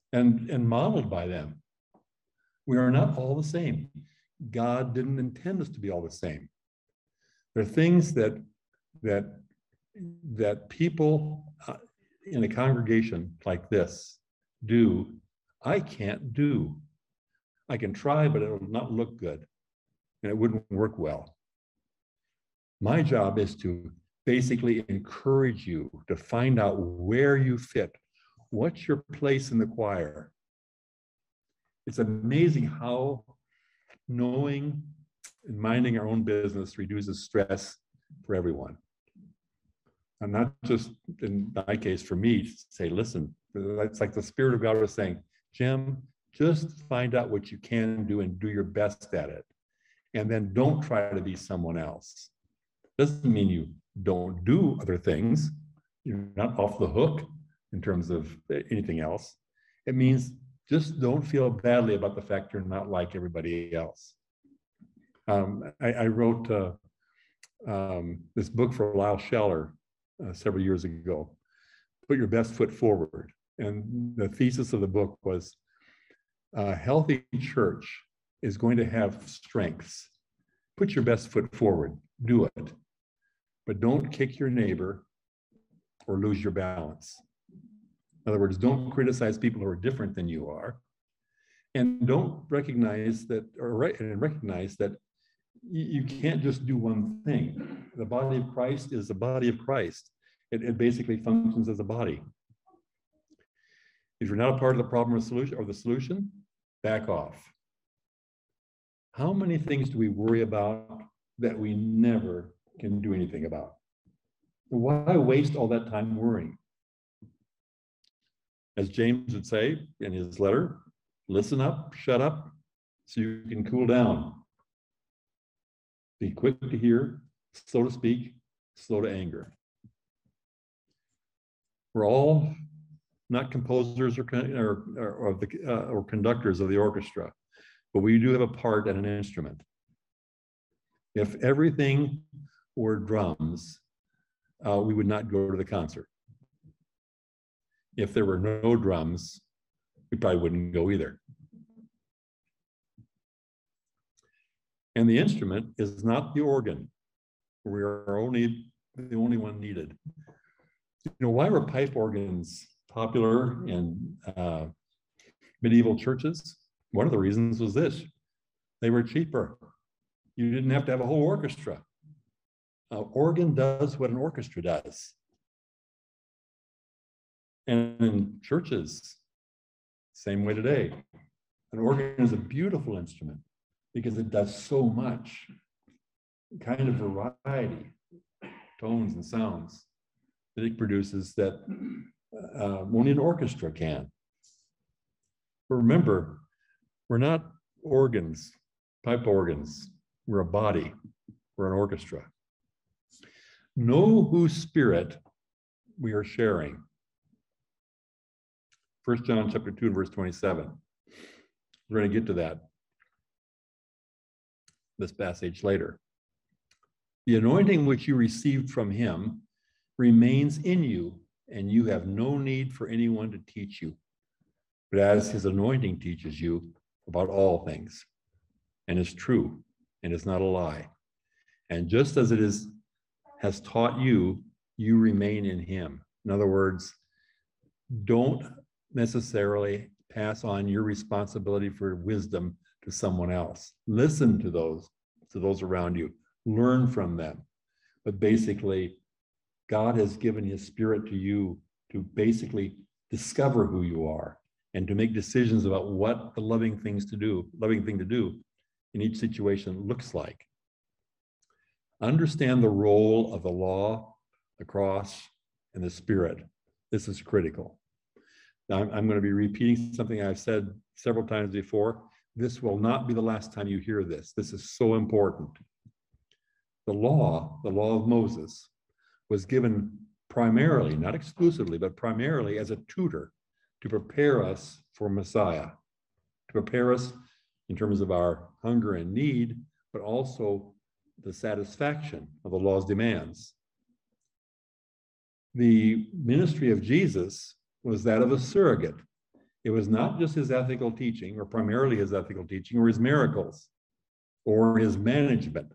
and, and modeled by them. We are not all the same. God didn't intend us to be all the same. There are things that, that, that people uh, in a congregation like this do, I can't do. I can try, but it'll not look good, and it wouldn't work well. My job is to basically encourage you to find out where you fit. What's your place in the choir? It's amazing how knowing and minding our own business reduces stress for everyone. And not just in my case, for me, to say, listen, it's like the Spirit of God was saying, Jim, just find out what you can do and do your best at it. And then don't try to be someone else. Doesn't mean you don't do other things. You're not off the hook in terms of anything else. It means just don't feel badly about the fact you're not like everybody else. Um, I, I wrote uh, um, this book for Lyle Scheller uh, several years ago, Put Your Best Foot Forward. And the thesis of the book was a healthy church is going to have strengths. Put your best foot forward, do it. But don't kick your neighbor or lose your balance. In other words, don't criticize people who are different than you are. And don't recognize that, or re- and recognize that you can't just do one thing. The body of Christ is the body of Christ. It, it basically functions as a body. If you're not a part of the problem or solution, or the solution, back off. How many things do we worry about that we never can do anything about? Why waste all that time worrying? As James would say in his letter, listen up, shut up, so you can cool down. Be quick to hear, slow to speak, slow to anger. We're all not composers or, or, or, of the, uh, or conductors of the orchestra, but we do have a part and an instrument. If everything were drums, uh, we would not go to the concert. If there were no drums, we probably wouldn't go either. And the instrument is not the organ. We are only the only one needed. You know, why were pipe organs popular in uh, medieval churches? One of the reasons was this: they were cheaper. You didn't have to have a whole orchestra. An organ does what an orchestra does. And in churches, same way today. An organ is a beautiful instrument because it does so much kind of variety, tones and sounds that it produces that uh, only an orchestra can. But remember, we're not organs, pipe organs. We're a body. We're an orchestra. Know whose spirit we are sharing. First John chapter two, verse twenty-seven. We're going to get to that, this passage later. The anointing which you received from him remains in you, and you have no need for anyone to teach you. But as his anointing teaches you about all things, and is true, and is not a lie. And just as it is has taught you, you remain in him. In other words, don't necessarily pass on your responsibility for wisdom to someone else. Listen to those, to those around you. Learn from them. But basically, God has given his spirit to you to basically discover who you are and to make decisions about what the loving things to do, loving thing to do in each situation looks like. Understand the role of the law, the cross, and the spirit. This is critical. Now, I'm going to be repeating something I've said several times before. This will not be the last time you hear this. This is so important. The law, the law of Moses, was given primarily, not exclusively, but primarily as a tutor to prepare us for Messiah, to prepare us in terms of our hunger and need, but also the satisfaction of the law's demands. The ministry of Jesus was that of a surrogate. It was not just his ethical teaching, or primarily his ethical teaching, or his miracles, or his management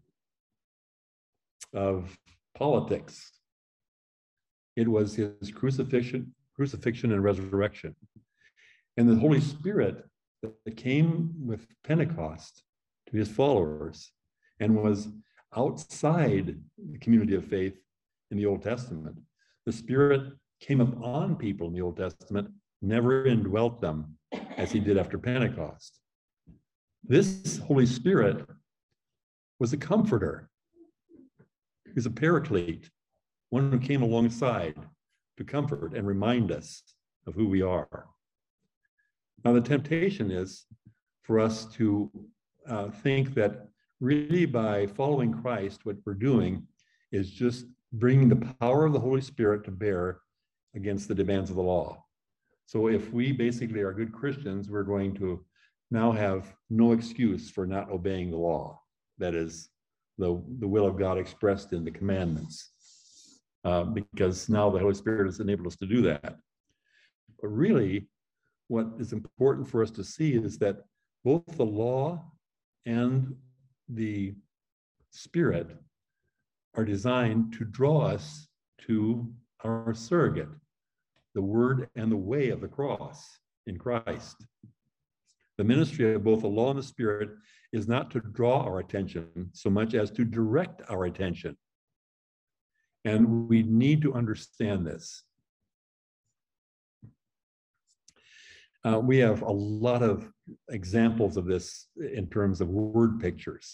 of politics. It was his crucifixion, crucifixion and resurrection. And the Holy Spirit that came with Pentecost to his followers and was outside the community of faith in the Old Testament. The Spirit came upon people in the Old Testament, never indwelt them as he did after Pentecost. This Holy Spirit was a comforter. He was a paraclete, one who came alongside to comfort and remind us of who we are. Now, the temptation is for us to uh, think that really by following Christ, what we're doing is just bringing the power of the Holy Spirit to bear against the demands of the law. So if we basically are good Christians, we're going to now have no excuse for not obeying the law. That is the, the will of God expressed in the commandments, uh, because now the Holy Spirit has enabled us to do that. But really, what is important for us to see is that both the law and the Spirit are designed to draw us to our surrogate, the word and the way of the cross in Christ. The ministry of both the law and the Spirit is not to draw our attention so much as to direct our attention. And we need to understand this. Uh, we have a lot of examples of this in terms of word pictures.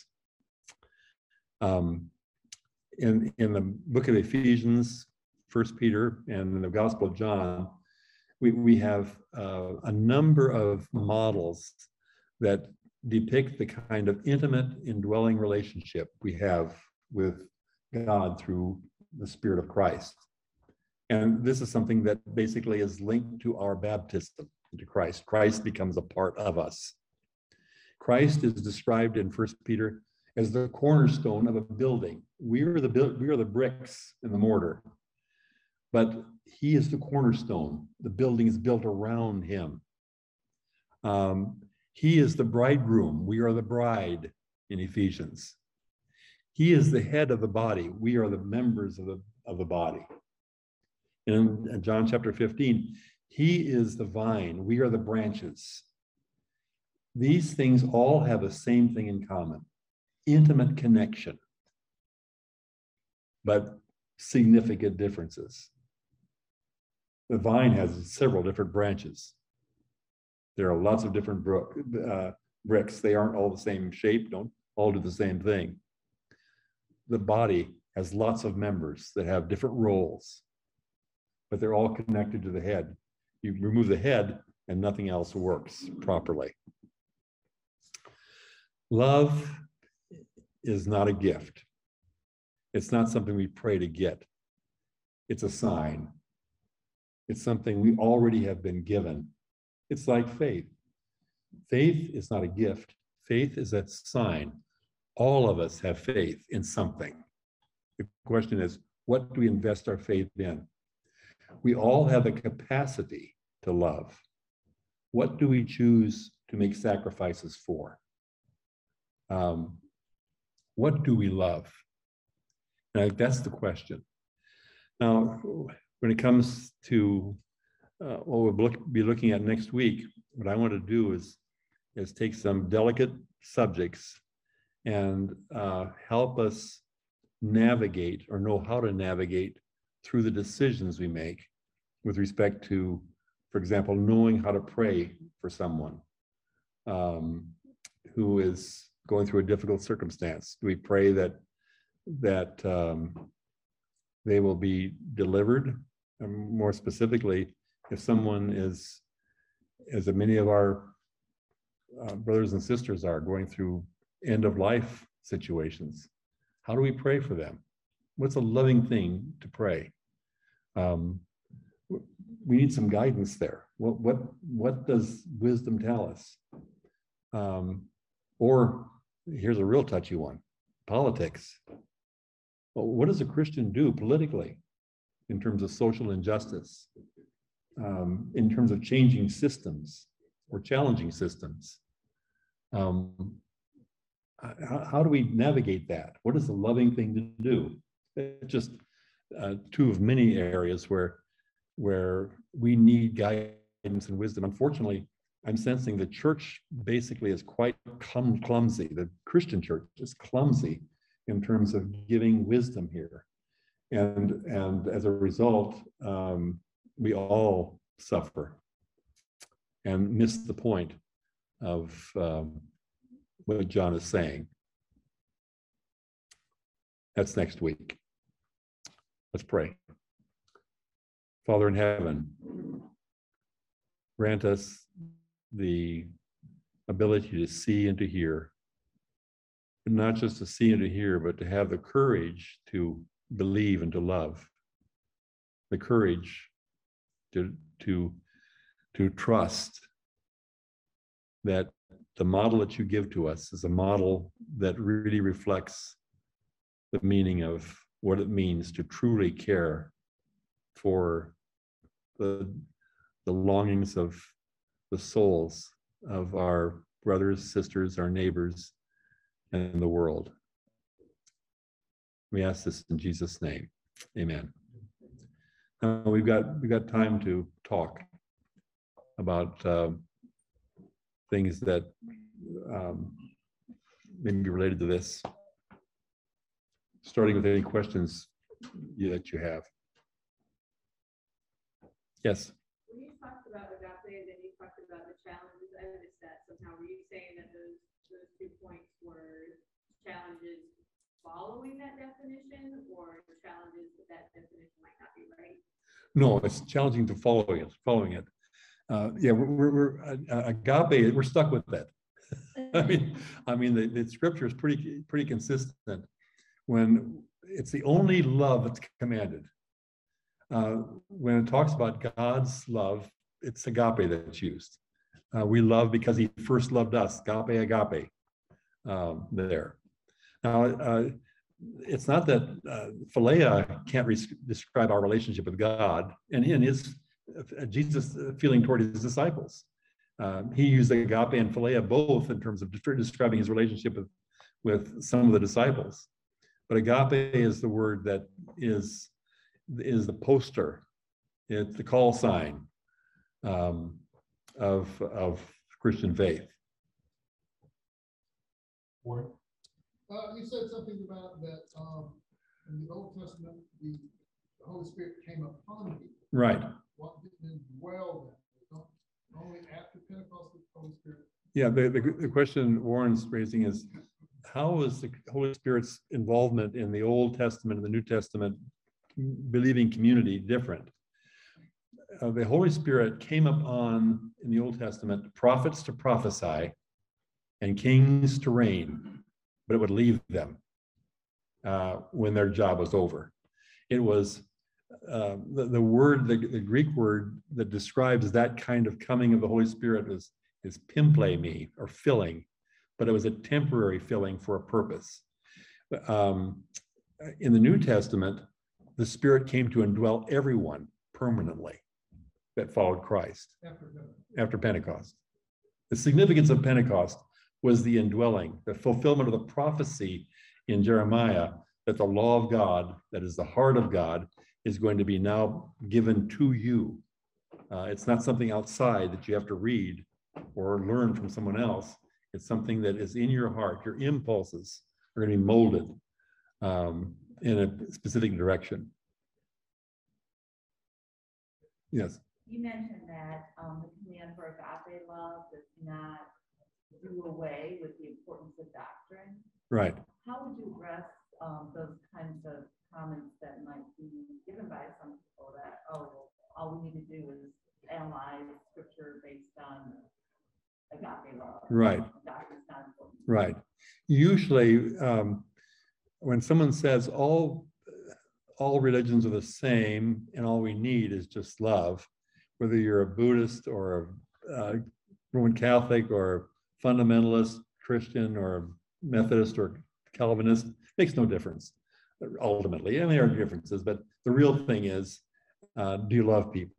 Um, in, in the book of Ephesians, First Peter, and in the Gospel of John, we, we have uh, a number of models that depict the kind of intimate indwelling relationship we have with God through the Spirit of Christ. And this is something that basically is linked to our baptism into Christ. Christ becomes a part of us. Christ is described in First Peter as the cornerstone of a building. We are the, we are the bricks in the mortar, but he is the cornerstone. The building is built around him. Um, he is the bridegroom. We are the bride in Ephesians. He is the head of the body. We are the members of the, of the body. In, in John chapter fifteen, he is the vine. We are the branches. These things all have the same thing in common: intimate connection, but significant differences. The vine has several different branches. There are lots of different brook, uh, bricks. They aren't all the same shape, don't all do the same thing. The body has lots of members that have different roles, but they're all connected to the head. You remove the head and nothing else works properly. Love is not a gift. It's not something we pray to get. It's a sign. It's something we already have been given. It's like faith. Faith is not a gift. Faith is a sign. All of us have faith in something. The question is, what do we invest our faith in? We all have the capacity to love. What do we choose to make sacrifices for? Um, what do we love? Now, that's the question. Now, when it comes to uh, what we'll look, be looking at next week, what I want to do is, is take some delicate subjects and uh, help us navigate or know how to navigate through the decisions we make with respect to, for example, knowing how to pray for someone um, who is going through a difficult circumstance. Do we pray that that um, they will be delivered? And more specifically, if someone is, as many of our uh, brothers and sisters are, going through end-of-life situations, how do we pray for them? What's a loving thing to pray? Um, we need some guidance there. What what what does wisdom tell us? Um, or here's a real touchy one: politics. Well, what does a Christian do politically in terms of social injustice? um, in terms of changing systems or challenging systems. Um, how, how do we navigate that? What is the loving thing to do? It's just uh, two of many areas where, where we need guidance and wisdom. Unfortunately, I'm sensing the church basically is quite clum clumsy. The Christian church is clumsy in terms of giving wisdom here. And, and as a result, um, we all suffer and miss the point of um, what John is saying. That's next week. Let's pray. Father in heaven, grant us the ability to see and to hear, but not just to see and to hear, but to have the courage to believe and to love, the courage to, to, to trust that the model that you give to us is a model that really reflects the meaning of what it means to truly care for the, the longings of the souls of our brothers, sisters, our neighbors, and the world. We ask this in Jesus' name. Amen. Now we've got we've got time to talk about uh, things that um, may be related to this. Starting with any questions you, that you have. Yes. When you talked about agape and then you talked about the challenges, I missed that somehow. Were you saying that those those two points were challenges following that definition, or challenges that that definition might not be right? No, it's challenging to follow it. Following it. Uh, yeah, we're, we're, we're uh, agape. We're stuck with that. I mean, I mean, the, the scripture is pretty pretty consistent. When it's the only love that's commanded. Uh, when it talks about God's love, it's agape that's used. Uh, we love because he first loved us, agape, agape, um, there. Now, uh, it's not that uh, Philia can't describe our relationship with God, and in his, uh, Jesus' feeling toward his disciples. Uh, he used agape and Philia both in terms of describing his relationship with, with some of the disciples. But agape is the word that is, is the poster, it's the call sign um, of, of Christian faith. Warren? Uh, you said something about that um, in the Old Testament, the, the Holy Spirit came upon people. Right. What didn't dwell then? Only after Pentecost did the Holy Spirit. Yeah, the, the, the question Warren's raising is, how is the Holy Spirit's involvement in the Old Testament and the New Testament believing community different? Uh, the Holy Spirit came upon, in the Old Testament, prophets to prophesy and kings to reign, but it would leave them uh, when their job was over. It was uh, the, the word, the, the Greek word that describes that kind of coming of the Holy Spirit is, is pimplemi, or filling, but it was a temporary filling for a purpose. Um, in the New Testament, the Spirit came to indwell everyone permanently that followed Christ After, after Pentecost. The significance of Pentecost was the indwelling, the fulfillment of the prophecy in Jeremiah that the law of God, that is the heart of God, is going to be now given to you. Uh, it's not something outside that you have to read or learn from someone else. It's something that is in your heart. Your impulses are going to be molded um, in a specific direction. Yes. You mentioned that um, the command for agape love does not do away with the importance of doctrine. Right. How would you address um, those kinds of comments that might be given by some people that, oh, all we need to do is analyze scripture based on agape love? Right. Doctrine's not important. Right. Usually, um, when someone says all all religions are the same and all we need is just love, whether you're a Buddhist or a uh, Roman Catholic or fundamentalist Christian or Methodist or Calvinist, makes no difference ultimately. I mean, there are differences, but the real thing is, uh, do you love people?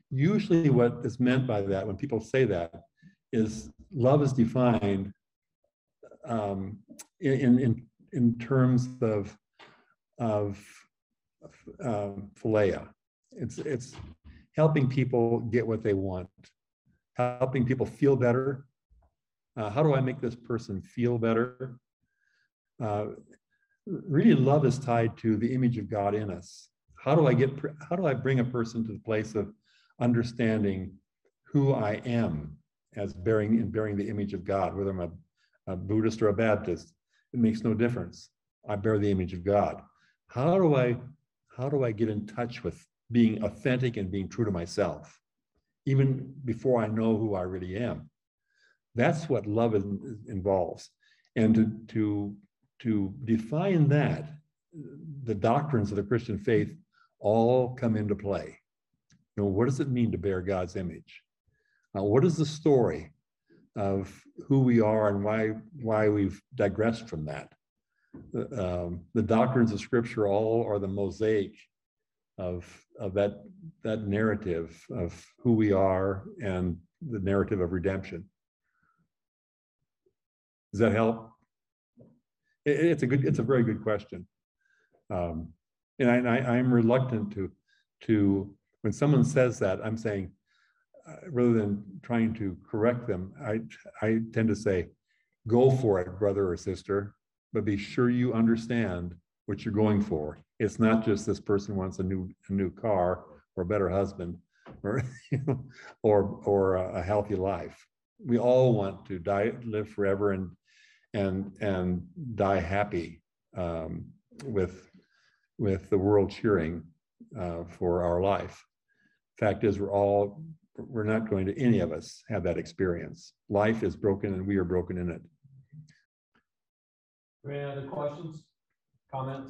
usually what is meant by that, when people say that, is love is defined um, in, in, in terms of, of um, philia. It's, it's helping people get what they want, helping people feel better. Uh, how do I make this person feel better? Uh, really, love is tied to the image of God in us. How do I get, how do I bring a person to the place of understanding who I am as bearing and bearing the image of God, whether I'm a, a Buddhist or a Baptist, it makes no difference. I bear the image of God. How do I, how do I get in touch with being authentic and being true to myself, even before I know who I really am? That's what love is, involves. And to, to, to define that, the doctrines of the Christian faith all come into play. You know, what does it mean to bear God's image? Uh, what is the story of who we are and why, why we've digressed from that? Um, the doctrines of Scripture all are the mosaic of, of that, that narrative of who we are and the narrative of redemption. Does that help? It, it's a good, it's a very good question. Um, and I, I, I'm reluctant to, to, when someone says that, I'm saying, uh, rather than trying to correct them, I, I tend to say, go for it, brother or sister, but be sure you understand what you're going for. It's not just this person wants a new, a new car or a better husband or, you know, or, or a healthy life. We all want to die, live forever and, and, and die happy um, with, with the world cheering uh, for our life. Fact is, we're all, we're not going to, any of us have that experience. Life is broken and we are broken in it. Any other questions, comments?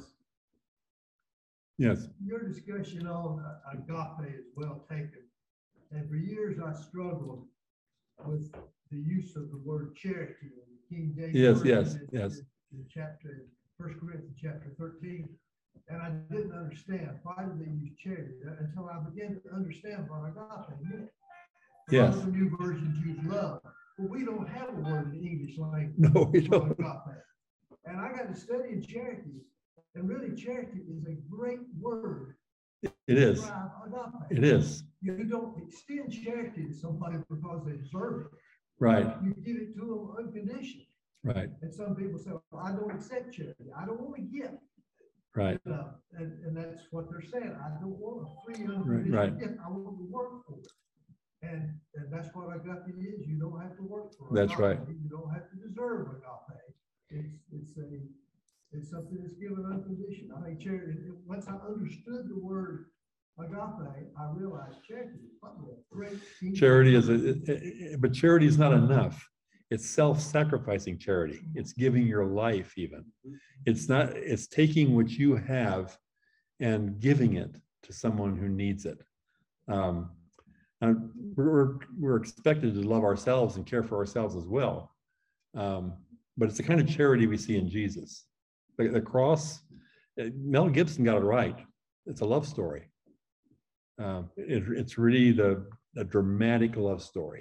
Yes. Your discussion on agape is well taken. And for years I struggled with the use of the word charity in the King James. Yes, Version yes, in, yes. In chapter, First Corinthians chapter thirteen. And I didn't understand why did they use charity until I began to understand what agape meant. A Yes. lot of the new versions use love. Well, we don't have a word in the English language. No, we for don't. agape. And I got to study in charity. And really, charity is a great word. It is. Describe agape. It is. You don't extend charity to somebody because they deserve it. Right. You give it to them unconditionally. Right. And some people say, well, I don't accept charity. I don't want to give. Right. Uh, and, and that's what they're saying. I don't want a free unconditional right. gift. I want to work for it. And, and that's what agape is. You don't have to work for it. That's agape. right. You don't have to deserve agape. It's, it's a, it's something that's given unconditional. I think charity, once I understood the word agape, I realized charity is probably a great thing. Charity is, a, it, it, but charity is not enough. It's self-sacrificing charity. It's giving your life even. It's not, it's taking what you have and giving it to someone who needs it. Um, and we're, we're expected to love ourselves and care for ourselves as well. Um, but it's the kind of charity we see in Jesus. The, the cross, Mel Gibson got it right. It's a love story. Um, it, it's really the a dramatic love story.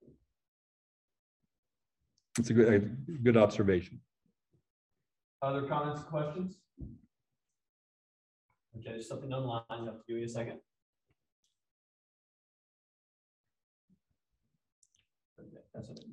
It's a good, a good observation. Other comments, questions? Okay, there's something online. You have to give me a second. Okay, that's okay.